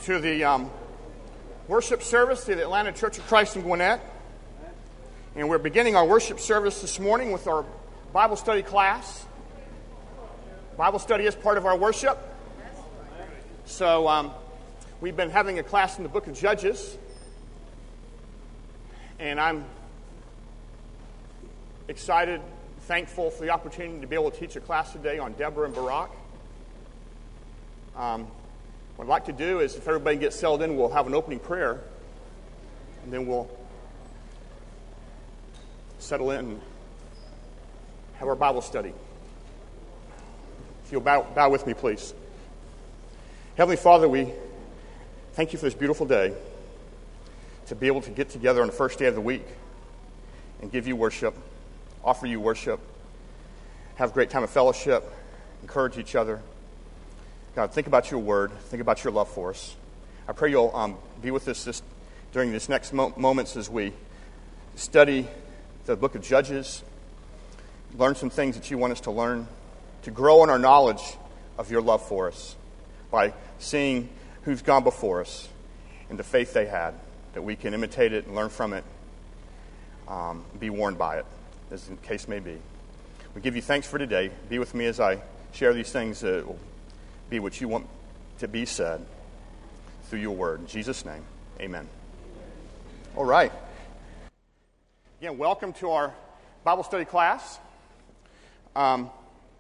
to the worship service at the Atlanta Church of Christ in Gwinnett. And we're beginning our worship service this morning with our Bible study class. Bible study is part of our worship. So we've been having a class in the book of Judges. And I'm excited, thankful for the opportunity to be able to teach a class today on Deborah and Barak. What I'd like to do is, if everybody gets settled in, we'll have an opening prayer, and then we'll settle in and have our Bible study. If you'll bow with me, please. Heavenly Father, we thank you for this beautiful day, to be able to get together on the first day of the week and give you worship, offer you worship, have a great time of fellowship, encourage each other. God, think about your word. Think about your love for us. I pray you'll be with us during this next moments as we study the book of Judges, learn some things that you want us to learn, to grow in our knowledge of your love for us by seeing who's gone before us and the faith they had, that we can imitate it and learn from it, be warned by it, as the case may be. We give you thanks for today. Be with me as I share these things that will be what you want to be said through your word. In Jesus' name, amen. All right. Again, welcome to our Bible study class. When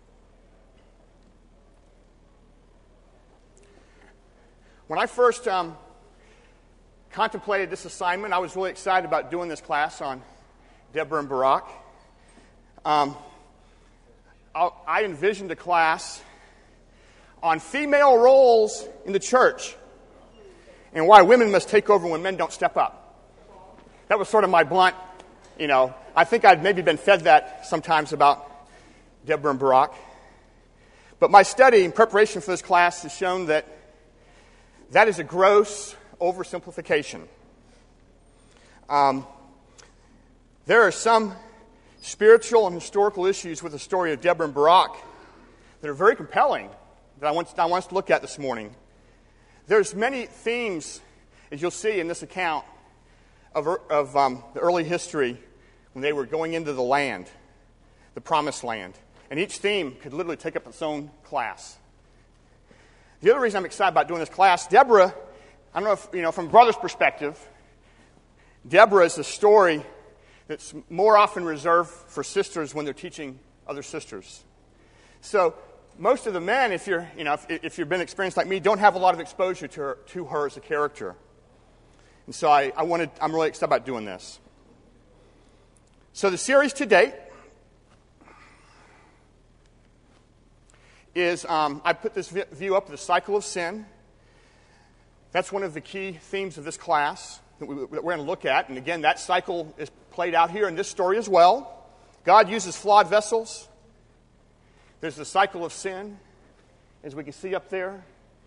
I first contemplated this assignment, I was really excited about doing this class on Deborah and Barak. I envisioned a class on female roles in the church and why women must take over when men don't step up. That was sort of my blunt, I think I'd maybe been fed that sometimes about Deborah and Barak. But my study in preparation for this class has shown that is a gross oversimplification. There are some spiritual and historical issues with the story of Deborah and Barak that are very compelling that I want us to look at this morning. There's many themes, as you'll see in this account, of the early history when they were going into the land, the promised land. And each theme could literally take up its own class. The other reason I'm excited about doing this class, Deborah, I don't know if, from a brother's perspective, Deborah is a story that's more often reserved for sisters when they're teaching other sisters. So most of the men, if you've been experienced like me, don't have a lot of exposure to her as a character. And so I'm really excited about doing this. So the series to date is, I put this view up, the cycle of sin. That's one of the key themes of this class that we're going to look at. And again, that cycle is played out here in this story as well. God uses flawed vessels. There's the cycle of sin, as we can see up there.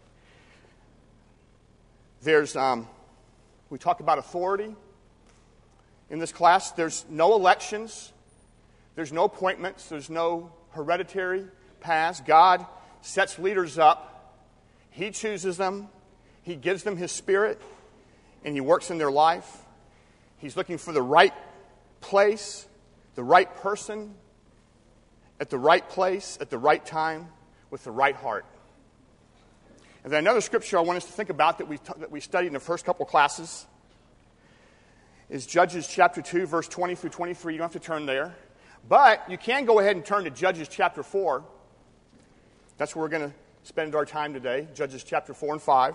There's, we talk about authority in this class. There's no elections. There's no appointments. There's no hereditary paths. God sets leaders up. He chooses them. He gives them His Spirit, and He works in their life. He's looking for the right place, the right person, at the right place, at the right time, with the right heart. And then another scripture I want us to think about that we studied in the first couple classes is Judges chapter 2, verse 20 through 23. You don't have to turn there. But you can go ahead and turn to Judges chapter 4. That's where we're going to spend our time today, Judges chapter 4 and 5.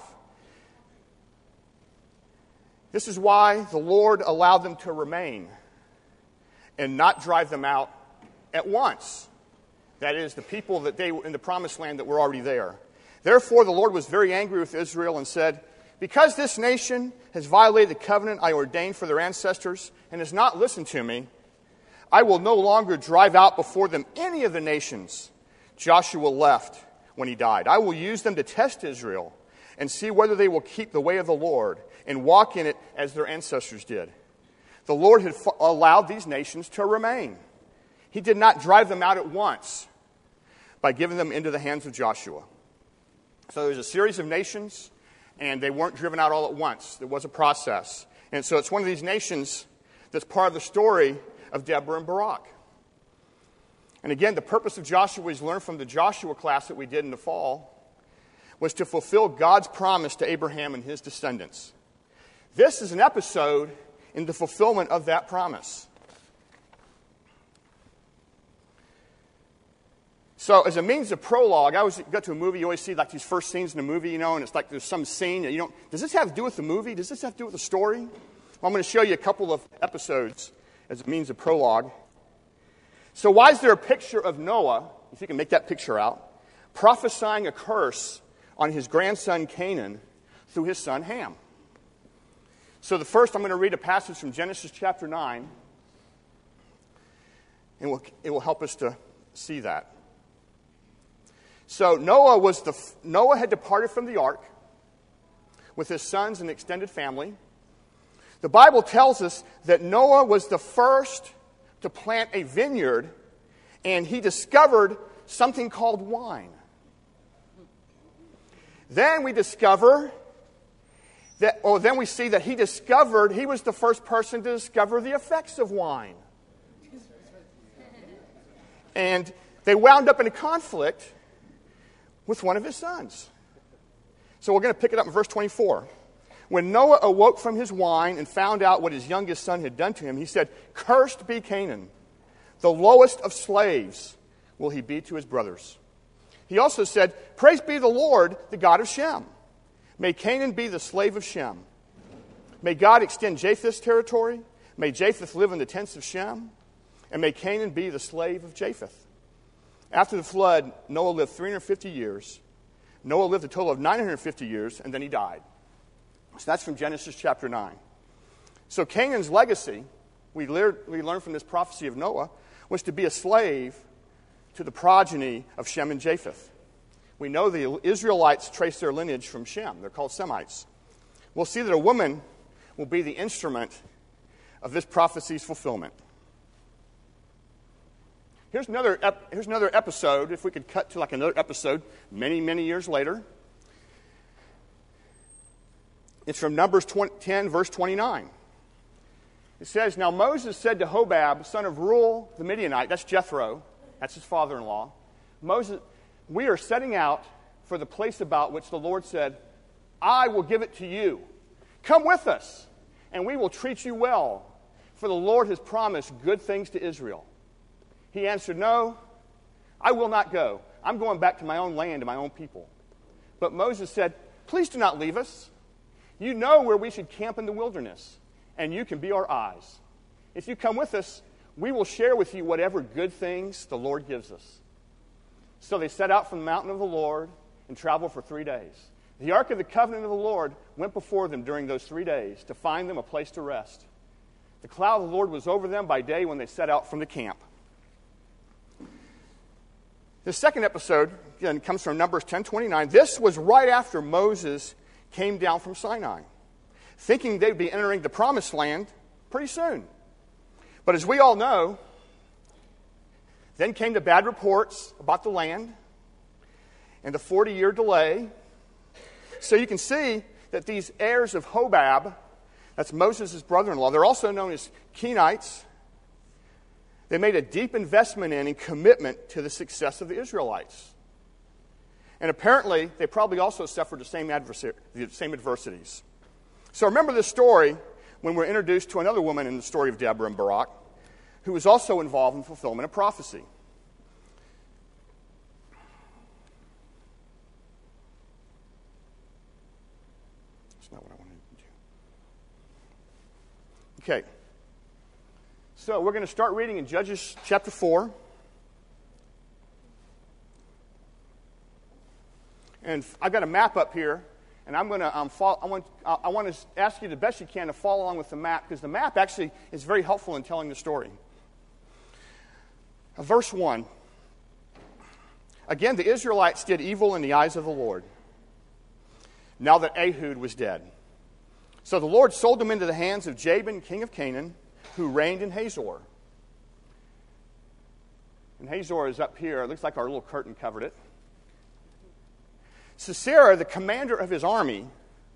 This is why the Lord allowed them to remain and not drive them out at once. That is, the people that they were in the promised land that were already there. Therefore, the Lord was very angry with Israel and said, "Because this nation has violated the covenant I ordained for their ancestors and has not listened to me, I will no longer drive out before them any of the nations Joshua left when he died. I will use them to test Israel and see whether they will keep the way of the Lord and walk in it as their ancestors did." The Lord had allowed these nations to remain. He did not drive them out at once by giving them into the hands of Joshua. So there's a series of nations And they weren't driven out all at once. There was a process. And so it's one of these nations that's part of the story of Deborah and Barak. And again, the purpose of Joshua, we learned from the Joshua class that we did in the fall, was to fulfill God's promise to Abraham and his descendants. This is an episode in the fulfillment of that promise. So as a means of prologue, I always go to a movie, you always see like these first scenes in a movie, and it's like there's some scene that you don't, does this have to do with the movie? Does this have to do with the story? Well, I'm going to show you a couple of episodes as a means of prologue. So why is there a picture of Noah, if you can make that picture out, prophesying a curse on his grandson Canaan through his son Ham? So the first, I'm going to read a passage from Genesis chapter 9, and it will help us to see that. So Noah had departed from the ark with his sons and extended family. The Bible tells us that Noah was the first to plant a vineyard, and he discovered something called wine. Then we discover then we see that he was the first person to discover the effects of wine. And they wound up in a conflict with one of his sons. So we're going to pick it up in verse 24. When Noah awoke from his wine and found out what his youngest son had done to him, he said, "Cursed be Canaan, the lowest of slaves will he be to his brothers." He also said, "Praise be the Lord, the God of Shem. May Canaan be the slave of Shem. May God extend Japheth's territory. May Japheth live in the tents of Shem. And may Canaan be the slave of Japheth." After the flood, Noah lived 350 years. Noah lived a total of 950 years, and then he died. So that's from Genesis chapter 9. So Canaan's legacy, we learn from this prophecy of Noah, was to be a slave to the progeny of Shem and Japheth. We know the Israelites trace their lineage from Shem. They're called Semites. We'll see that a woman will be the instrument of this prophecy's fulfillment. Here's another episode, if we could cut to like another episode many, many years later. It's from Numbers 10, verse 29. It says, "Now Moses said to Hobab, son of Reuel the Midianite," that's Jethro, that's his father-in-law, "Moses, we are setting out for the place about which the Lord said, 'I will give it to you. Come with us, and we will treat you well, for the Lord has promised good things to Israel.' He answered, 'No, I will not go. I'm going back to my own land and my own people.' But Moses said, 'Please do not leave us. You know where we should camp in the wilderness, and you can be our eyes. If you come with us, we will share with you whatever good things the Lord gives us.' So they set out from the mountain of the Lord and traveled for 3 days. The ark of the covenant of the Lord went before them during those 3 days to find them a place to rest. The cloud of the Lord was over them by day when they set out from the camp." The second episode, again, comes from Numbers 10:29. This was right after Moses came down from Sinai, thinking they'd be entering the promised land pretty soon. But as we all know, then came the bad reports about the land and the 40-year delay. So you can see that these heirs of Hobab, that's Moses' brother-in-law, they're also known as Kenites. They made a deep investment in and commitment to the success of the Israelites. And apparently, they probably also suffered the same adversities. So remember this story when we're introduced to another woman in the story of Deborah and Barak, who was also involved in fulfillment of prophecy. That's not what I wanted to do. Okay. So we're going to start reading in Judges chapter 4. And I've got a map up here, and I'm going to I want to ask you the best you can to follow along with the map, because the map actually is very helpful in telling the story. Verse 1. "Again, the Israelites did evil in the eyes of the Lord, now that Ehud was dead. So the Lord sold them into the hands of Jabin, king of Canaan, who reigned in Hazor." And Hazor is up here. It looks like our little curtain covered it. "Sisera, the commander of his army,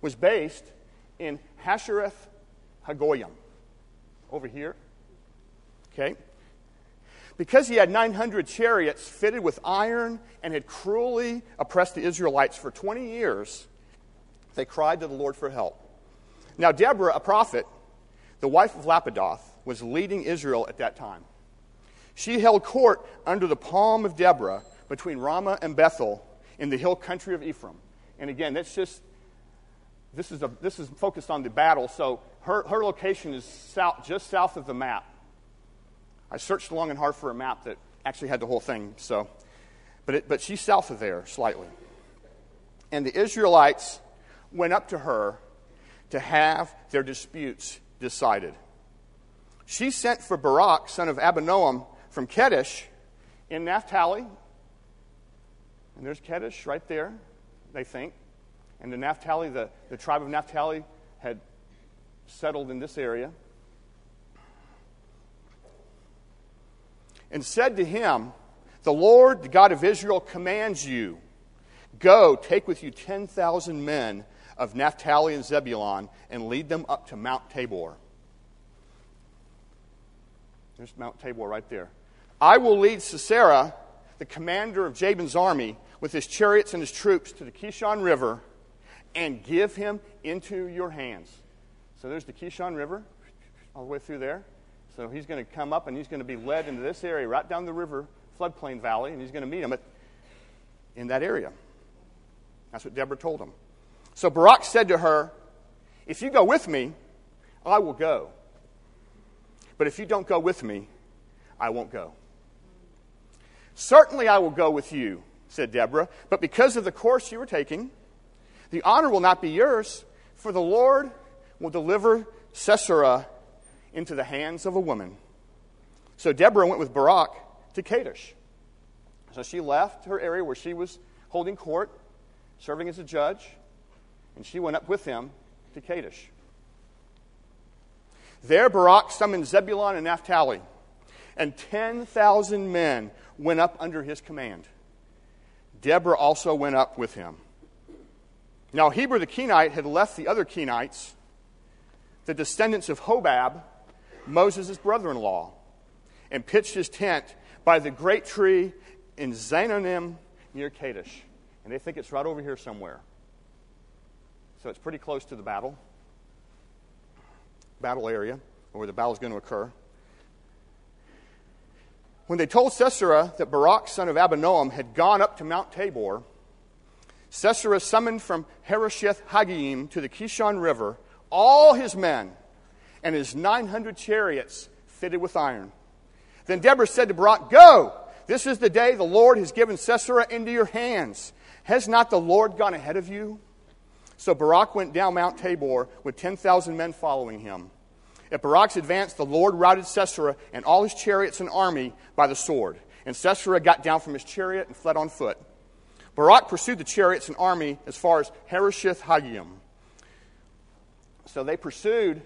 was based in Hashereth Hagoyim, over here. Okay? Because he had 900 chariots fitted with iron and had cruelly oppressed the Israelites for 20 years, they cried to the Lord for help. Now Deborah, a prophet, the wife of Lapidoth, was leading Israel at that time. She held court under the palm of Deborah between Ramah and Bethel in the hill country of Ephraim. And again, this is focused on the battle, so her location is just south of the map. I searched long and hard for a map that actually had the whole thing, but she's south of there slightly. And the Israelites went up to her to have their disputes decided. She sent for Barak, son of Abinoam, from Kedesh in Naphtali. And there's Kedesh right there, they think. And the Naphtali, the tribe of Naphtali had settled in this area. And said to him, "The Lord, the God of Israel, commands you, go, take with you 10,000 men of Naphtali and Zebulun, and lead them up to Mount Tabor." There's Mount Tabor right there. "I will lead Sisera, the commander of Jabin's army, with his chariots and his troops to the Kishon River, and give him into your hands." So there's the Kishon River, all the way through there. So he's going to come up, and he's going to be led into this area, right down the river, floodplain valley, and he's going to meet him in that area. That's what Deborah told him. So Barak said to her, "If you go with me, I will go. But if you don't go with me, I won't go." "Certainly I will go with you," said Deborah, "but because of the course you are taking, the honor will not be yours, for the Lord will deliver Sisera into the hands of a woman." So Deborah went with Barak to Kadesh. So she left her area where she was holding court, serving as a judge, and she went up with him to Kadesh. There Barak summoned Zebulun and Naphtali, and 10,000 men went up under his command. Deborah also went up with him. Now Heber the Kenite had left the other Kenites, the descendants of Hobab, Moses' brother-in-law, and pitched his tent by the great tree in Zaanannim near Kadesh. And they think it's right over here somewhere. So it's pretty close to the battle area, where the battle is going to occur. When they told Sisera that Barak, son of Abinoam, had gone up to Mount Tabor, Sisera summoned from Harosheth Hagoyim to the Kishon River all his men and his 900 chariots fitted with iron. Then Deborah said to Barak, "Go! This is the day the Lord has given Sisera into your hands. Has not the Lord gone ahead of you?" So Barak went down Mount Tabor with 10,000 men following him. At Barak's advance, the Lord routed Sisera and all his chariots and army by the sword. And Sisera got down from his chariot and fled on foot. Barak pursued the chariots and army as far as Harosheth Hagoyim. So they pursued,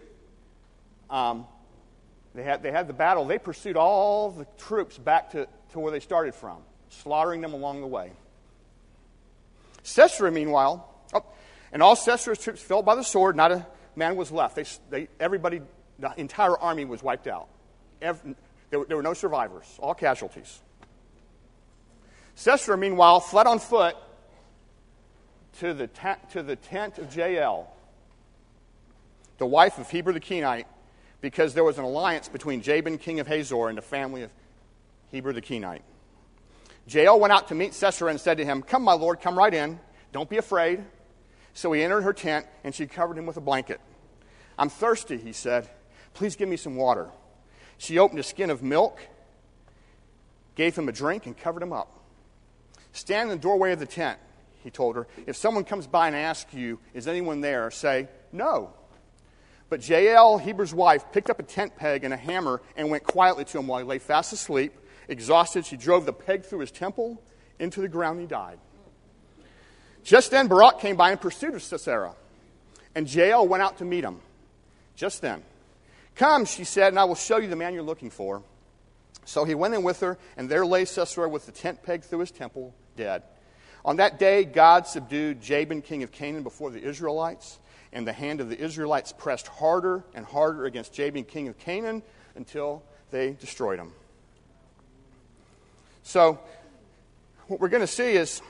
they had the battle. They pursued all the troops back to where they started from, slaughtering them along the way. Sisera, meanwhile, and all Sisera's troops fell by the sword. Not a man was left. Everybody, the entire army was wiped out. There were no survivors, all casualties. Sisera, meanwhile, fled on foot to the tent of Jael, the wife of Heber the Kenite, because there was an alliance between Jabin, king of Hazor, and the family of Heber the Kenite. Jael went out to meet Sisera and said to him, "Come, my lord, come right in. Don't be afraid." So he entered her tent, and she covered him with a blanket. "I'm thirsty," he said. "Please give me some water." She opened a skin of milk, gave him a drink, and covered him up. "Stand in the doorway of the tent," he told her. "If someone comes by and asks you, 'Is anyone there?' say, 'No.'" But Jael, Heber's wife, picked up a tent peg and a hammer and went quietly to him while he lay fast asleep. Exhausted, she drove the peg through his temple into the ground, and he died. Just then Barak came by and pursued Sisera, and Jael went out to meet him. Just then, "Come," she said, "and I will show you the man you're looking for." So he went in with her, and there lay Sisera with the tent peg through his temple, dead. On that day, God subdued Jabin, king of Canaan, before the Israelites, and the hand of the Israelites pressed harder and harder against Jabin, king of Canaan, until they destroyed him. So, what we're going to see is,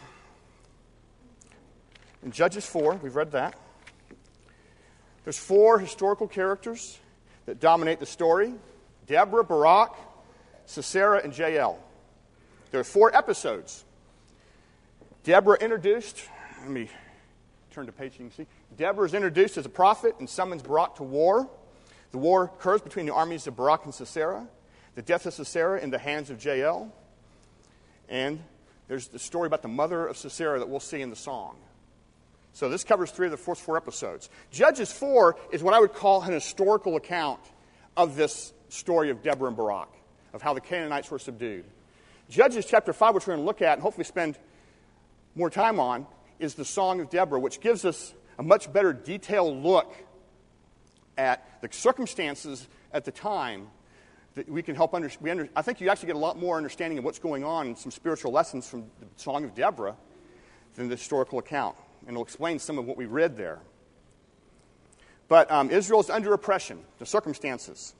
in Judges 4, we've read that, there's 4 historical characters that dominate the story: Deborah, Barak, Sisera, and Jael. There are 4 episodes. Deborah introduced, let me turn to page so you can see. Deborah is introduced as a prophet and summons Barak to war. The war occurs between the armies of Barak and Sisera. The death of Sisera in the hands of Jael. And there's the story about the mother of Sisera that we'll see in the song. So this covers 3 of the first 4 episodes. Judges 4 is what I would call an historical account of this story of Deborah and Barak, of how the Canaanites were subdued. Judges chapter 5, which we're going to look at and hopefully spend more time on, is the Song of Deborah, which gives us a much better detailed look at the circumstances at the time that we can help understand. I think you actually get a lot more understanding of what's going on and some spiritual lessons from the Song of Deborah than the historical account. And it'll explain some of what we read there. But Israel is under oppression, the circumstances.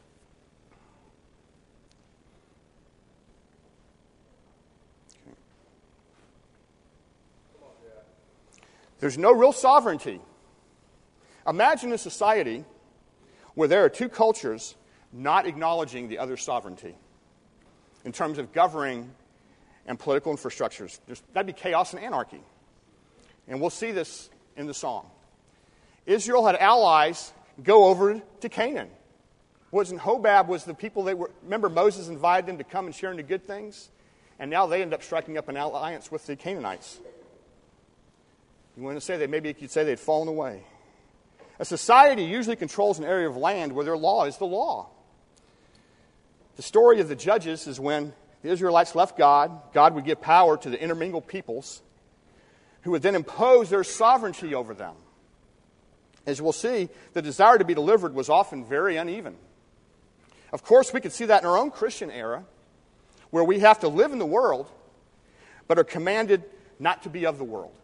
There's no real sovereignty. Imagine a society where there are 2 cultures not acknowledging the other's sovereignty in terms of governing and political infrastructures. That'd be chaos and anarchy. And we'll see this in the song. Israel had allies go over to Canaan. Hobab was the people they were. Remember, Moses invited them to come and share in the good things? And now they end up striking up an alliance with the Canaanites. You want to say maybe you could say they'd fallen away. A society usually controls an area of land where their law is the law. The story of the Judges is when the Israelites left God, God would give power to the intermingled peoples who would then impose their sovereignty over them. As we'll see, the desire to be delivered was often very uneven. Of course, we could see that in our own Christian era, where we have to live in the world, but are commanded not to be of the world.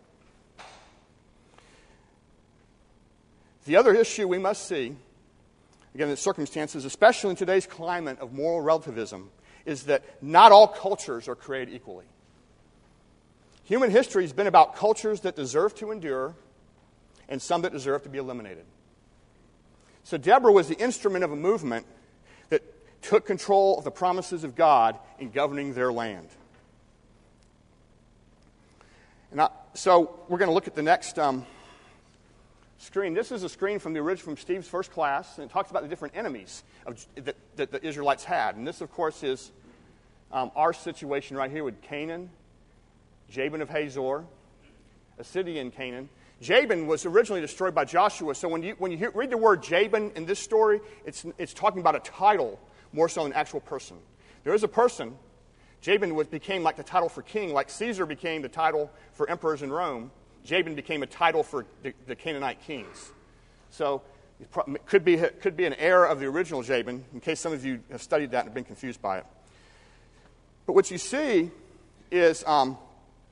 The other issue we must see, again, the circumstances, especially in today's climate of moral relativism, is that not all cultures are created equally. Human history has been about cultures that deserve to endure and some that deserve to be eliminated. So Deborah was the instrument of a movement that took control of the promises of God in governing their land. So we're going to look at the next screen. This is a screen from Steve's first class, and it talks about the different enemies that the Israelites had. And this, of course, is our situation right here with Canaan, Jabin of Hazor, a city in Canaan. Jabin was originally destroyed by Joshua, so when you read the word Jabin in this story, it's talking about a title more so than an actual person. There is a person. Jabin became like the title for king, like Caesar became the title for emperors in Rome. Jabin became a title for the Canaanite kings. So it could be an heir of the original Jabin, in case some of you have studied that and have been confused by it. But what you see is, let me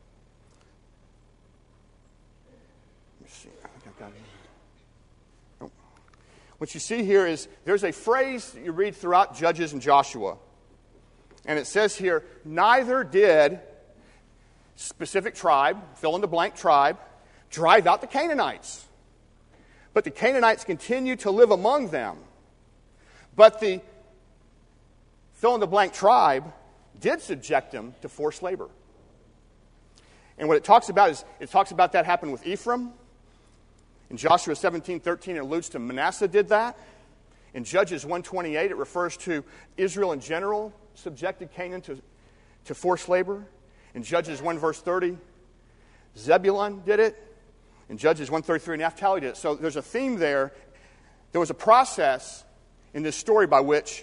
see. I think I've got it. Nope. What you see here is there's a phrase that you read throughout Judges and Joshua, and it says here, neither did specific tribe, fill-in-the-blank tribe, drive out the Canaanites. But the Canaanites continued to live among them. But the fill-in-the-blank tribe did subject them to forced labor. And what it talks about is, it talks about that happened with Ephraim. In Joshua 17:13, it alludes to Manasseh did that. In Judges 1:28, it refers to Israel in general subjected Canaan to forced labor. In Judges 1 verse 30, Zebulun did it. In Judges 1:33, Naphtali did it. So there's a theme there. There was a process in this story by which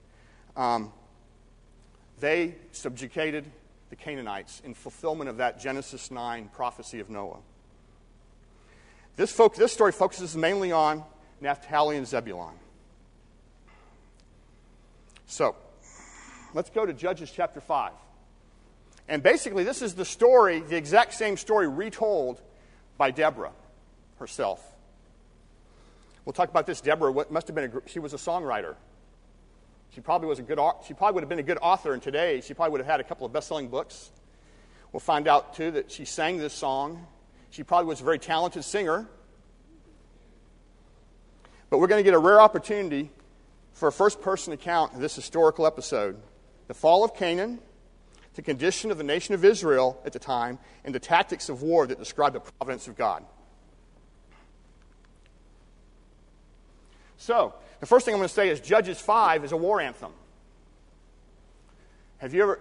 they subjugated the Canaanites in fulfillment of that Genesis 9 prophecy of Noah. This story focuses mainly on Naphtali and Zebulun. So, let's go to Judges chapter 5. And basically, this is the story, the exact same story retold by Deborah herself. We'll talk about this. Deborah must have been she was a songwriter. She probably would have been a good author, and today she probably would have had a couple of best-selling books. We'll find out, too, that she sang this song. She probably was a very talented singer. But we're going to get a rare opportunity for a first-person account of this historical episode. The fall of Canaan, the condition of the nation of Israel at the time, and the tactics of war that describe the providence of God. So, the first thing I'm going to say is Judges 5 is a war anthem. Have you ever,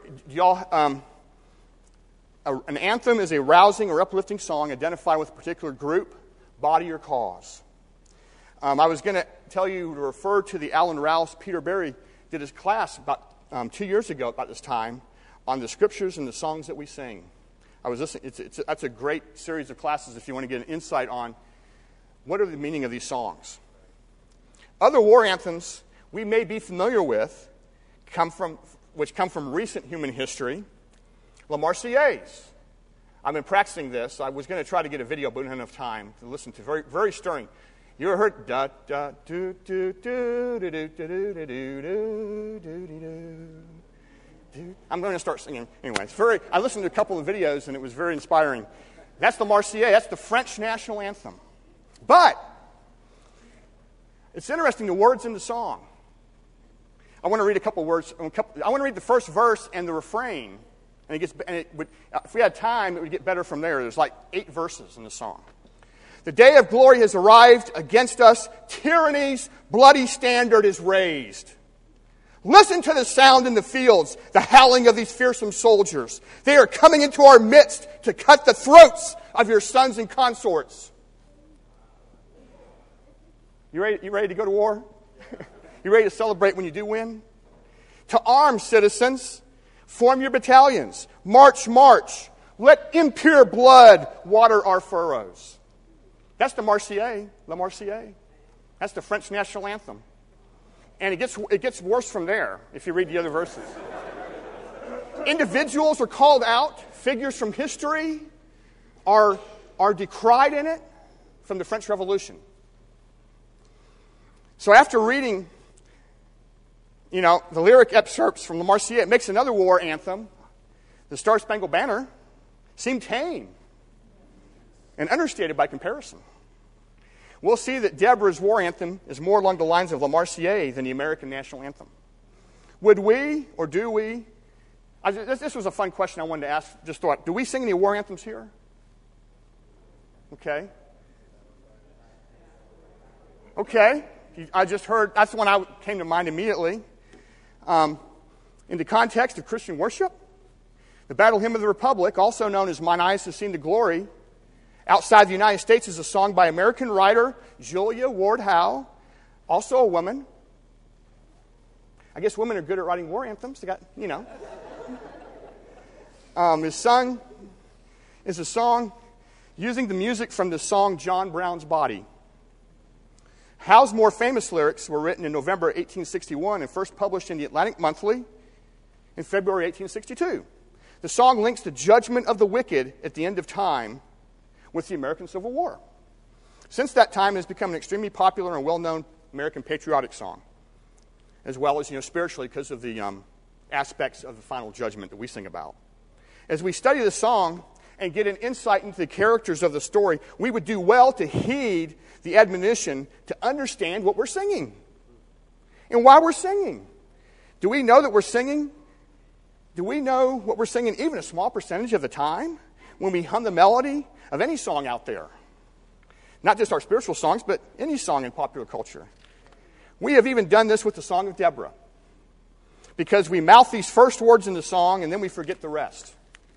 an anthem is a rousing or uplifting song identified with a particular group, body, or cause. I was going to tell you to refer to the Alan Rouse. Peter Berry did his class about 2 years ago about this time on the scriptures and the songs that we sing. I was listening. That's a great series of classes if you want to get an insight on what are the meaning of these songs. Other war anthems we may be familiar with which come from recent human history. La Marseillaise. I've been practicing this. I was going to try to get a video, but I didn't have enough time to listen to. Very, very stirring. You ever heard da da do do do do do do do do do do do? I'm going to start singing anyway. I listened to a couple of videos and it was very inspiring. That's the Marseillaise. That's the French national anthem. But it's interesting, the words in the song. I want to read a couple words. I want to read the first verse and the refrain. And if we had time, it would get better from there. There's like 8 verses in the song. The day of glory has arrived against us. Tyranny's bloody standard is raised. Listen to the sound in the fields, the howling of these fearsome soldiers. They are coming into our midst to cut the throats of your sons and consorts. You ready to go to war? You ready to celebrate when you do win? To arms, citizens. Form your battalions. March, march. Let impure blood water our furrows. That's the Marseillaise, La Marseillaise. That's the French national anthem. And it gets worse from there if you read the other verses. Individuals are called out. Figures from history are decried in it from the French Revolution. So after reading, the lyric excerpts from La Marseillaise, it makes another war anthem, the Star-Spangled Banner, seem tame and understated by comparison. We'll see that Deborah's war anthem is more along the lines of La Marseillaise than the American national anthem. Would we, or do we, this was a fun question I wanted to ask, just thought, do we sing any war anthems here? Okay. I just heard, that's the one I came to mind immediately. In the context of Christian worship, the Battle Hymn of the Republic, also known as Mine Eyes Have Seen the Glory, outside the United States is a song by American writer Julia Ward Howe, also a woman. I guess women are good at writing war anthems. They got, is a song using the music from the song John Brown's Body. Howe's more famous lyrics were written in November 1861 and first published in the Atlantic Monthly in February 1862. The song links the judgment of the wicked at the end of time with the American Civil War. Since that time, it has become an extremely popular and well-known American patriotic song, as well as, spiritually because of the aspects of the final judgment that we sing about. As we study the song and get an insight into the characters of the story, we would do well to heed the admonition to understand what we're singing and why we're singing. Do we know that we're singing? Do we know what we're singing even a small percentage of the time when we hum the melody of any song out there? Not just our spiritual songs, but any song in popular culture. We have even done this with the Song of Deborah, because we mouth these first words in the song and then we forget the rest.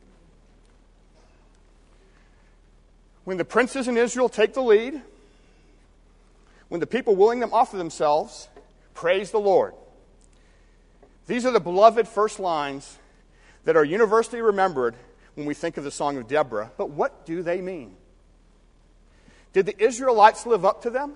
When the princes in Israel take the lead, when the people willing them offer themselves, praise the Lord. These are the beloved first lines that are universally remembered when we think of the Song of Deborah. But what do they mean? Did the Israelites live up to them?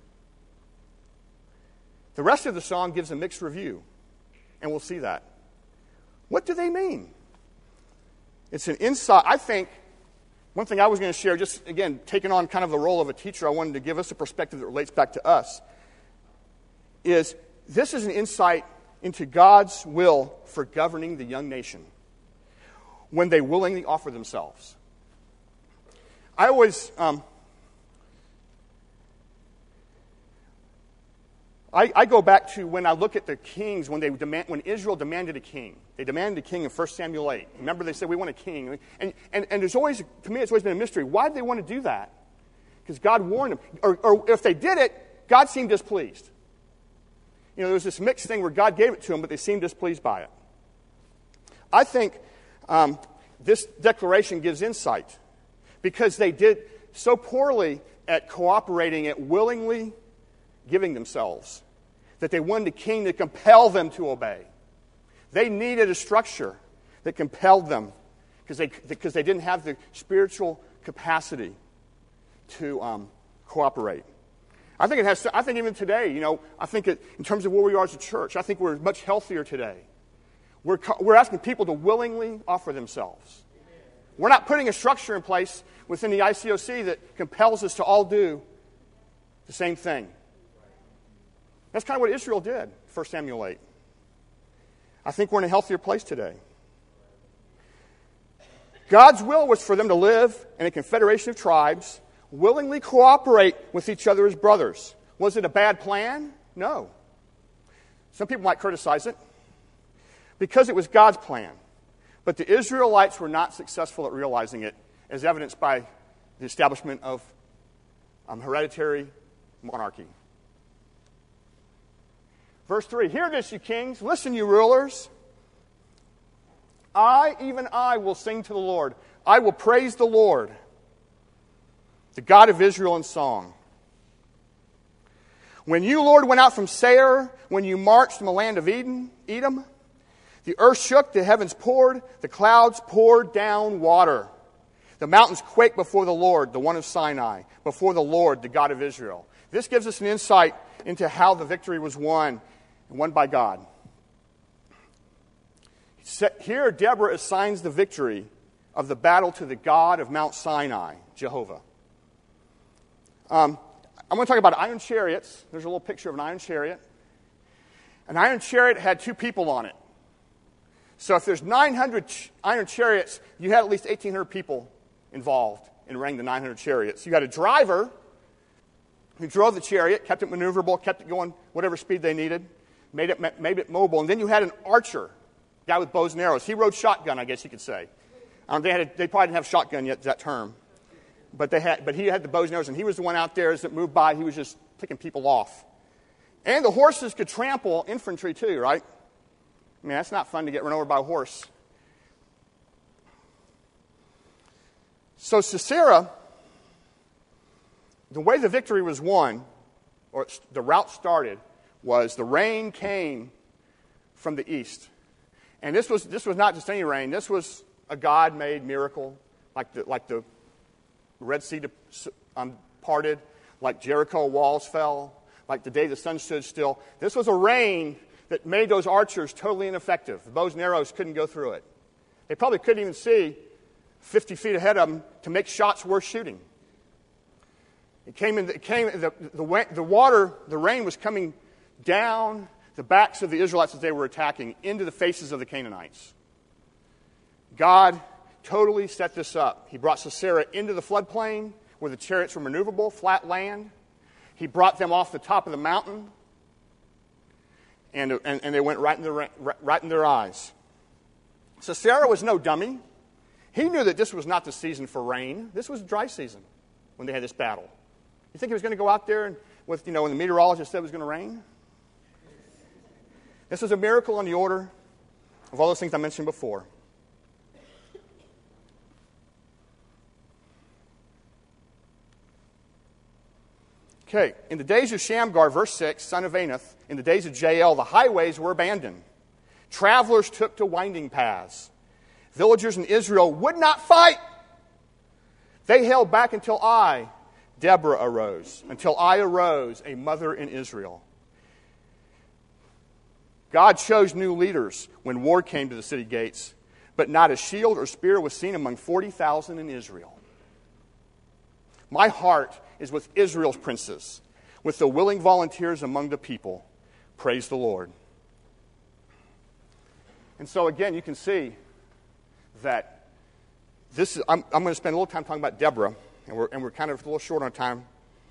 The rest of the song gives a mixed review, and we'll see that. What do they mean? It's an insight. I think one thing I was going to share, just again, taking on kind of the role of a teacher, I wanted to give us a perspective that relates back to us, is this is an insight into God's will for governing the young nation when they willingly offer themselves. I always, I go back to when I look at the kings, when Israel demanded a king. They demanded a king in 1 Samuel 8. Remember, they said, we want a king. And there's always, to me, it's always been a mystery. Why did they want to do that? Because God warned them. Or if they did it, God seemed displeased. You know, there was this mixed thing where God gave it to them, but they seemed displeased by it. I think this declaration gives insight because they did so poorly at cooperating, at willingly giving themselves, that they wanted a king to compel them to obey. They needed a structure that compelled them because they didn't have the spiritual capacity to cooperate. I think it has. I think even today, you know, I think in terms of where we are as a church, I think we're much healthier today. We're asking people to willingly offer themselves. We're not putting a structure in place within the ICOC that compels us to all do the same thing. That's kind of what Israel did, 1 Samuel 8. I think we're in a healthier place today. God's will was for them to live in a confederation of tribes, willingly cooperate with each other as brothers. Was it a bad plan? No. Some people might criticize it because it was God's plan. But the Israelites were not successful at realizing it, as evidenced by the establishment of hereditary monarchy. Verse 3, hear this, you kings. Listen, you rulers. Even I, will sing to the Lord. I will praise the Lord, the God of Israel, in song. When you, Lord, went out from Seir, when you marched from the land of Edom, the earth shook, the heavens poured, the clouds poured down water. The mountains quaked before the Lord, the one of Sinai, before the Lord, the God of Israel. This gives us an insight into how the victory was won, and won by God. Here, Deborah assigns the victory of the battle to the God of Mount Sinai, Jehovah. I'm going to talk about iron chariots. There's a little picture of an iron chariot. An iron chariot had 2 people on it. So if there's 900 iron chariots, you had at least 1,800 people involved in running the 900 chariots. You had a driver who drove the chariot, kept it maneuverable, kept it going whatever speed they needed, made it mobile. And then you had an archer, a guy with bows and arrows. He rode shotgun, I guess you could say. They probably didn't have shotgun yet, that term. But he had the bows and arrows, and he was the one out there as it moved by. He was just picking people off. And the horses could trample infantry too, right? I mean, that's not fun to get run over by a horse. So Sisera, the way the victory was won, or the route started, was the rain came from the east. And this was not just any rain. This was a God-made miracle, like the Red Sea parted, like Jericho walls fell, like the day the sun stood still. This was a rain that made those archers totally ineffective. The bows and arrows couldn't go through it. They probably couldn't even see 50 feet ahead of them to make shots worth shooting. The rain was coming down the backs of the Israelites as they were attacking into the faces of the Canaanites. God totally set this up. He brought Sisera into the floodplain where the chariots were maneuverable, flat land. He brought them off the top of the mountain, and they went right in their eyes. Sisera was no dummy. He knew that this was not the season for rain. This was a dry season when they had this battle. You think he was going to go out there and when the meteorologist said it was going to rain? This was a miracle on the order of all those things I mentioned before. Okay, in the days of Shamgar, verse 6, son of Anath, in the days of Jael, the highways were abandoned. Travelers took to winding paths. Villagers in Israel would not fight. They held back until I, Deborah, arose. Until I arose, a mother in Israel. God chose new leaders when war came to the city gates. but not a shield or spear was seen among 40,000 in Israel. My heart is with Israel's princes, with the willing volunteers among the people. Praise the Lord. And so again, you can see that this is, I'm going to spend a little time talking about Deborah, and we're kind of a little short on time.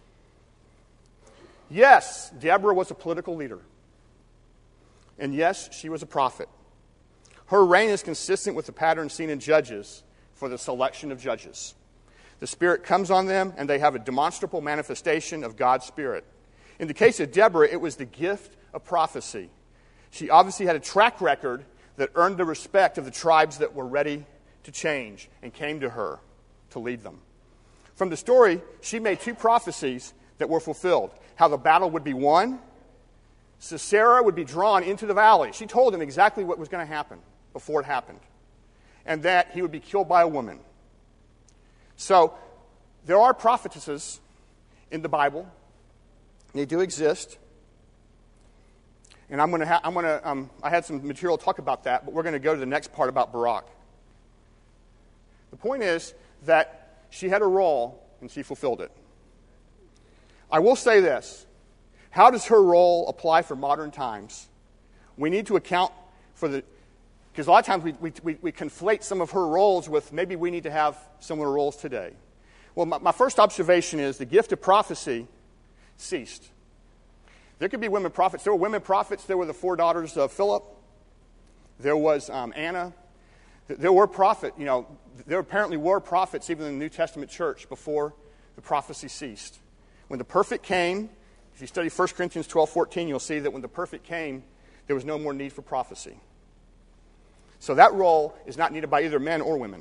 Yes, Deborah was a political leader. And yes, she was a prophet. Her reign is consistent with the pattern seen in Judges for the selection of judges. The Spirit comes on them, and they have a demonstrable manifestation of God's Spirit. In the case of Deborah, it was the gift of prophecy. She obviously had a track record that earned the respect of the tribes that were ready to change and came to her to lead them. From the story, she made 2 prophecies that were fulfilled. How the battle would be won. Sisera would be drawn into the valley. She told him exactly what was going to happen before it happened. And that he would be killed by a woman. So, there are prophetesses in the Bible. They do exist. And I had some material to talk about that, but we're going to go to the next part about Barak. The point is that she had a role, and she fulfilled it. I will say this. How does her role apply for modern times? We need to account for because a lot of times we conflate some of her roles with maybe we need to have similar roles today. Well, my first observation is the gift of prophecy ceased. There could be women prophets. There were women prophets. There were the 4 daughters of Philip. There was Anna. There were there apparently were prophets even in the New Testament church before the prophecy ceased. When the perfect came, if you study 1 Corinthians 12:14, you'll see that when the perfect came, there was no more need for prophecy. So that role is not needed by either men or women.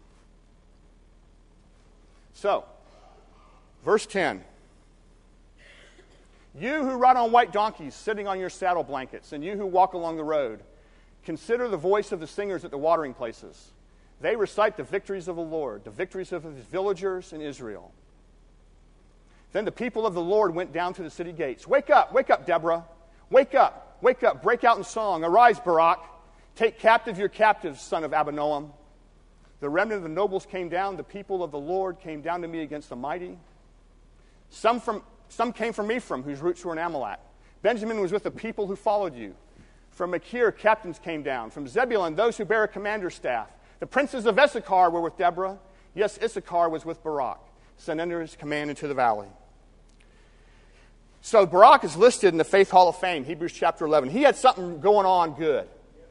So, verse 10. You who ride on white donkeys, sitting on your saddle blankets, and you who walk along the road, consider the voice of the singers at the watering places. They recite the victories of the Lord, the victories of his villagers in Israel. Then the people of the Lord went down to the city gates. Wake up, Deborah. Wake up, break out in song. Arise, Barak. Take captive your captives, son of Abinoam. The remnant of the nobles came down. The people of the Lord came down to me against the mighty. Some came from Ephraim, whose roots were in Amalek. Benjamin was with the people who followed you. From Machir, captains came down. From Zebulun, those who bear a commander's staff. The princes of Issachar were with Deborah. Yes, Issachar was with Barak, sent under his command into the valley. So Barak is listed in the Faith Hall of Fame, Hebrews chapter 11. He had something going on good.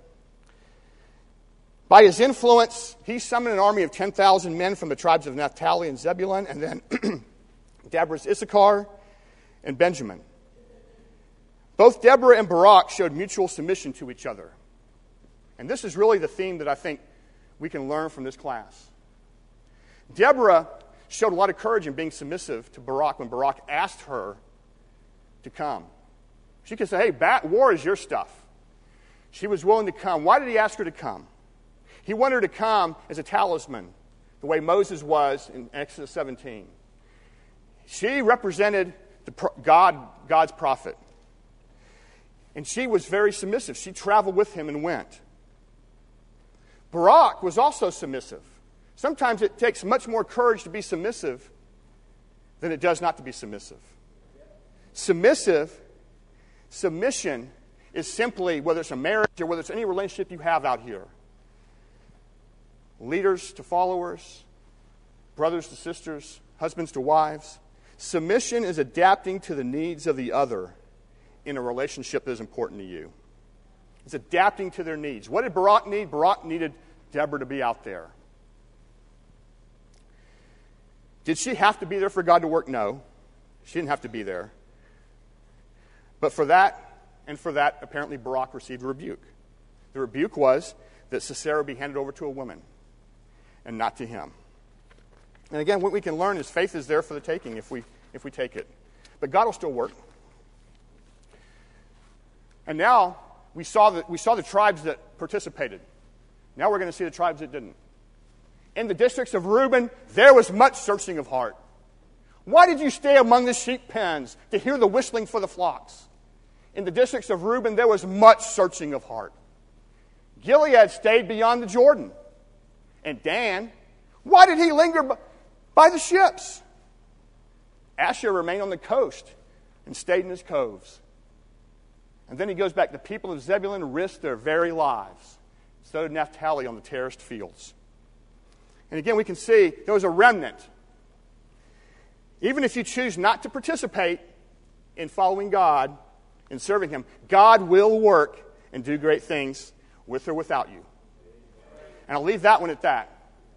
By his influence, he summoned an army of 10,000 men from the tribes of Naphtali and Zebulun, and then Deborah's Issachar and Benjamin. Both Deborah and Barak showed mutual submission to each other. And this is really the theme that I think we can learn from this class. Deborah showed a lot of courage in being submissive to Barak when Barak asked her to come. She could say, hey, war is your stuff. She was willing to come. Why did he ask her to come? He wanted her to come as a talisman, the way Moses was in Exodus 17. She represented God's prophet. And she was very submissive. She traveled with him and went. Barak was also submissive. Sometimes it takes much more courage to be submissive than it does not to be submissive. Submission is simply, whether it's a marriage or whether it's any relationship you have out here, leaders to followers, brothers to sisters, husbands to wives. Submission is adapting to the needs of the other in a relationship that is important to you. It's adapting to their needs. What did Barak need? Barak needed Deborah to be out there. Did she have to be there for God to work? No. She didn't have to be there. But for that, apparently Barak received a rebuke. The rebuke was that Sisera be handed over to a woman and not to him. And again, what we can learn is faith is there for the taking if we take it. But God will still work. And now we saw the tribes that participated. Now we're going to see the tribes that didn't. In the districts of Reuben, there was much searching of heart. Why did you stay among the sheep pens to hear the whistling for the flocks? In the districts of Reuben, there was much searching of heart. Gilead stayed beyond the Jordan. And Dan, why did he linger by the ships? Asher remained on the coast and stayed in his coves. And then he goes back, the people of Zebulun risked their very lives. So did Naphtali on the terraced fields. And again, we can see there was a remnant. Even if you choose not to participate in following God, in serving Him, God will work and do great things with or without you. And I'll leave that one at that.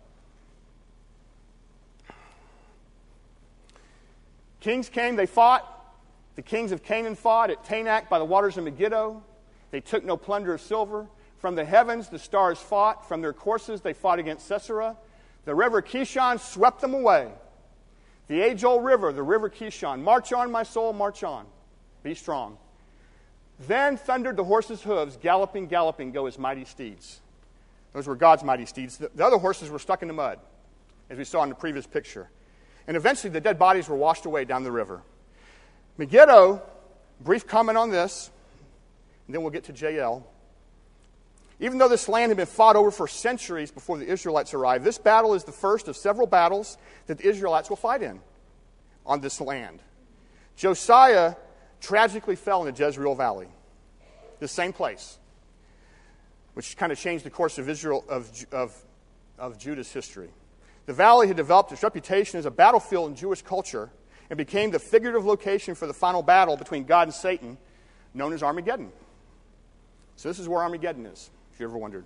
Kings came, they fought. The kings of Canaan fought at Tanakh by the waters of Megiddo. They took no plunder of silver. From the heavens, the stars fought. From their courses, they fought against Sisera. The river Kishon swept them away. The age-old river, the river Kishon. March on, my soul, march on. Be strong. Then thundered the horses' hooves, galloping, galloping, go his mighty steeds. Those were God's mighty steeds. The other horses were stuck in the mud, as we saw in the previous picture. And eventually the dead bodies were washed away down the river. Megiddo, brief comment on this, and then we'll get to Jael. Even though this land had been fought over for centuries before the Israelites arrived, this battle is the first of several battles that the Israelites will fight in on this land. Josiah tragically fell in the Jezreel Valley, the same place, which kind of changed the course of Israel of Judah's history. The valley had developed its reputation as a battlefield in Jewish culture and became the figurative location for the final battle between God and Satan, known as Armageddon. So this is where Armageddon is, if you ever wondered.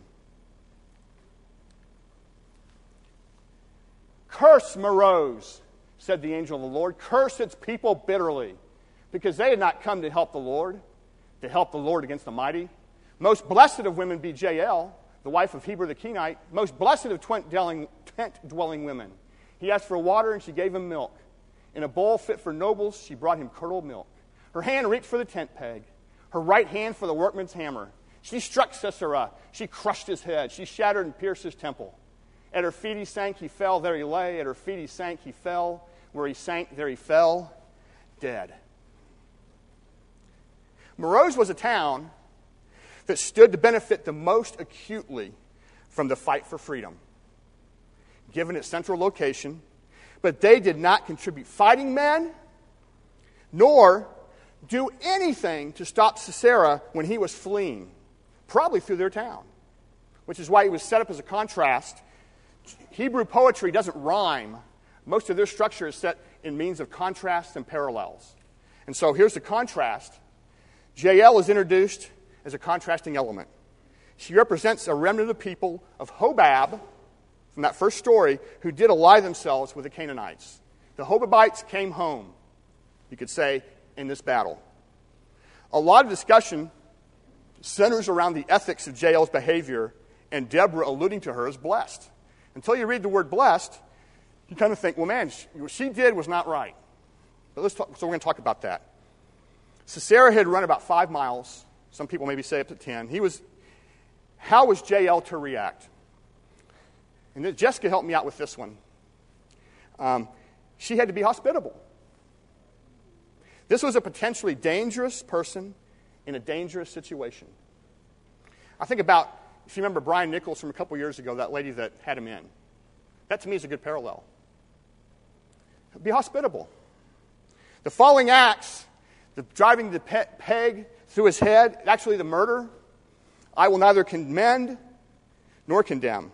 Curse Meroz, said the angel of the Lord. Curse its people bitterly, because they had not come to help the Lord against the mighty. Most blessed of women be Jael, the wife of Heber the Kenite, most blessed of tent-dwelling women. He asked for water, and she gave him milk. In a bowl fit for nobles, she brought him curdled milk. Her hand reached for the tent peg, her right hand for the workman's hammer. She struck Sisera. She crushed his head. She shattered and pierced his temple. At her feet he sank, he fell, there he lay. At her feet he sank, he fell. Where he sank, there he fell, dead. Meroz was a town that stood to benefit the most acutely from the fight for freedom, given its central location. But they did not contribute fighting men, nor do anything to stop Sisera when he was fleeing, probably through their town, which is why he was set up as a contrast. Hebrew poetry doesn't rhyme. Most of their structure is set in means of contrasts and parallels. And so here's the contrast. Jael is introduced as a contrasting element. She represents a remnant of people of Hobab, from that first story, who did ally themselves with the Canaanites. The Hobabites came home, you could say, in this battle. A lot of discussion centers around the ethics of Jael's behavior and Deborah alluding to her as blessed. Until you read the word blessed, you kind of think, well, man, what she did was not right. But so we're going to talk about that. Sisera had run about 5 miles. Some people maybe say up to 10. How was Jael to react? And then Jessica helped me out with this one. She had to be hospitable. This was a potentially dangerous person in a dangerous situation. I think about, if you remember Brian Nichols from a couple years ago, that lady that had him in. That to me is a good parallel. Be hospitable. The falling axe, the driving the peg through his head, actually the murder, I will neither commend nor condemn.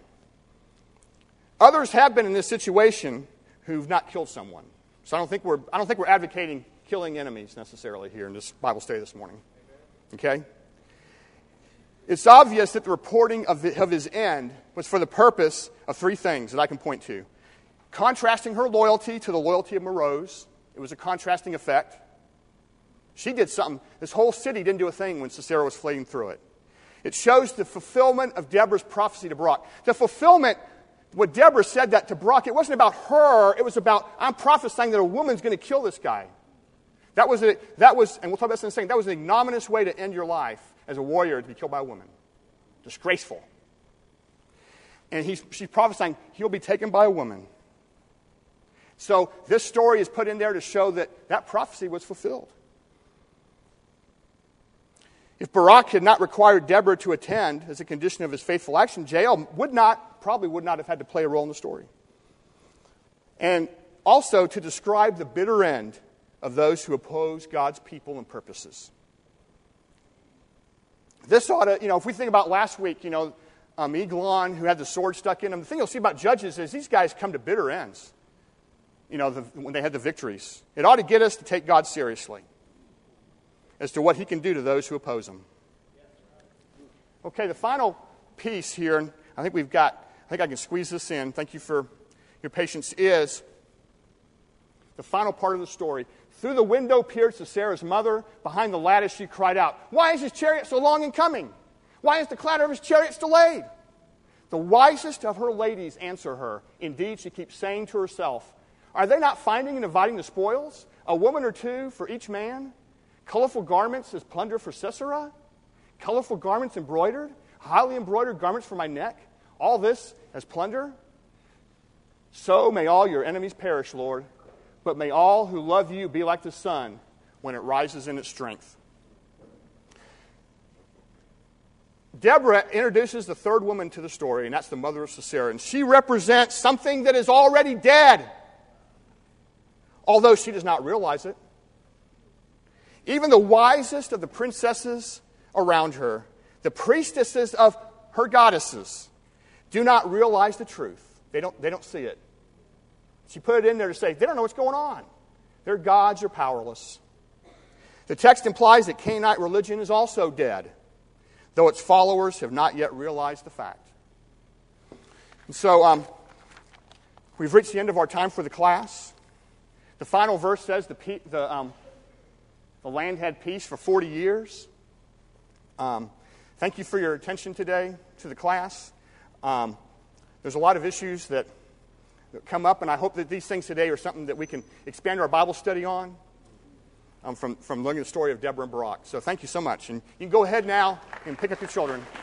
Others have been in this situation who've not killed someone. So I don't think we're advocating killing enemies necessarily here in this Bible study this morning. Okay? It's obvious that the reporting of his end was for the purpose of 3 things that I can point to. Contrasting her loyalty to the loyalty of Meroz. It was a contrasting effect. She did something. This whole city didn't do a thing when Sisera was fleeing through it. It shows the fulfillment of Deborah's prophecy to Barak. The fulfillment, what Deborah said that to Barak, it wasn't about her. It was about, I'm prophesying that a woman's going to kill this guy. That was, and we'll talk about this in a second, that was an ignominious way to end your life as a warrior, to be killed by a woman. Disgraceful. And she's prophesying he'll be taken by a woman. So this story is put in there to show that prophecy was fulfilled. If Barak had not required Deborah to attend as a condition of his faithful action, Jael would not probably would not have had to play a role in the story. And also to describe the bitter end of those who oppose God's people and purposes. This ought to, if we think about last week, Eglon, who had the sword stuck in him, the thing you'll see about Judges is these guys come to bitter ends, when they had the victories. It ought to get us to take God seriously as to what he can do to those who oppose him. Okay, the final piece here, and I think I can squeeze this in. Thank you for your patience, is the final part of the story. Through the window peered Sisera's mother. Behind the lattice she cried out, "Why is his chariot so long in coming? Why is the clatter of his chariots delayed?" The wisest of her ladies answer her. Indeed, she keeps saying to herself, "Are they not finding and dividing the spoils? A woman or two for each man? Colorful garments as plunder for Sisera? Colorful garments embroidered? Highly embroidered garments for my neck? All this as plunder? So may all your enemies perish, Lord. But may all who love you be like the sun when it rises in its strength." Deborah introduces the third woman to the story, and that's the mother of Sisera. And she represents something that is already dead, although she does not realize it. Even the wisest of the princesses around her, the priestesses of her goddesses, do not realize the truth. They don't see it. She put it in there to say, they don't know what's going on. Their gods are powerless. The text implies that Canaanite religion is also dead, though its followers have not yet realized the fact. And so we've reached the end of our time for the class. The final verse says the land had peace for 40 years. Thank you for your attention today to the class. There's a lot of issues that come up, and I hope that these things today are something that we can expand our Bible study on from learning the story of Deborah and Barak. So thank you so much. And you can go ahead now and pick up your children.